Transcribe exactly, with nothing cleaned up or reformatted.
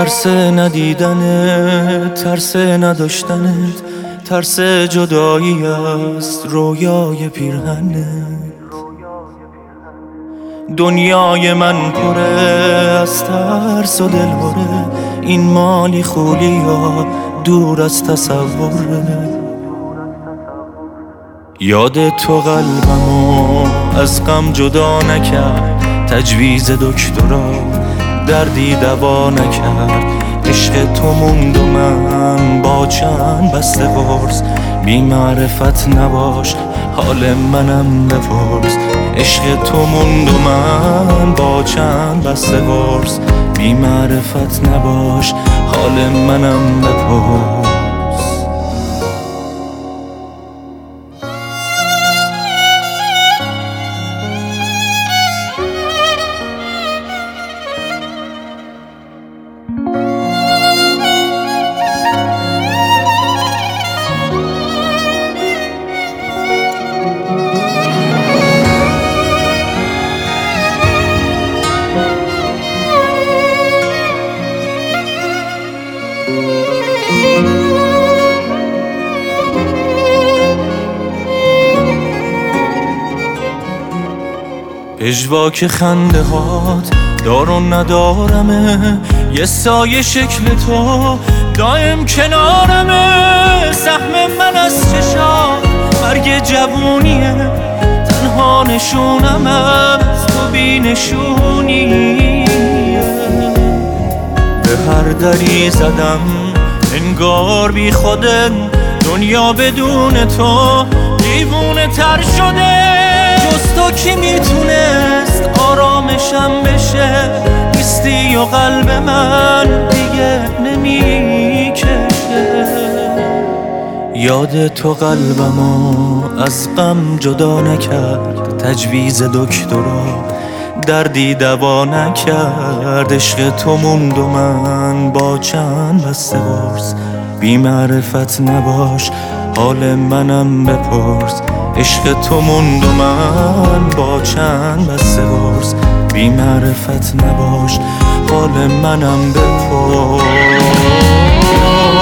ترس ندیدنت، ترس نداشتنت، ترس جدایی است رویای پیرهنت. دنیای من پره از ترس و دلهره، این مالی خولی یا دور از تصوره. یاد تو قلبمو از غم جدا نکرد، تجویز دکترا دردی دوا نکرد. عشق تو موند و من با چند بسته قرص، بی معرفت نباش حال منم بپرس. عشق تو موند و من با چند بسته قرص، بی معرفت نباش حال منم بپرس. پژواک خنده هات دار و ندارمه، یه سایه شکل تو دایم کنارمه. سهم من از چشات مرگ جوونیه، تنها نشونم از تو بی نشونیه. به هر دری زدم انگار بی خودم، دنیا بدون تو دیوونه تر شده. جز تو کی میتونست آرامشم بشه، نیستی و قلب من دیگه نمیکشه. یاد تو قلبمو از غم جدا نکرد، تجویز دکترا دردی دوا نکرد. عشق تو موند و من با چند بسته قرص، بی معرفت نباش حال منم بپرس. عشق تو موند و من با چند بسته قرص، بی معرفت نباش حال منم بپرس.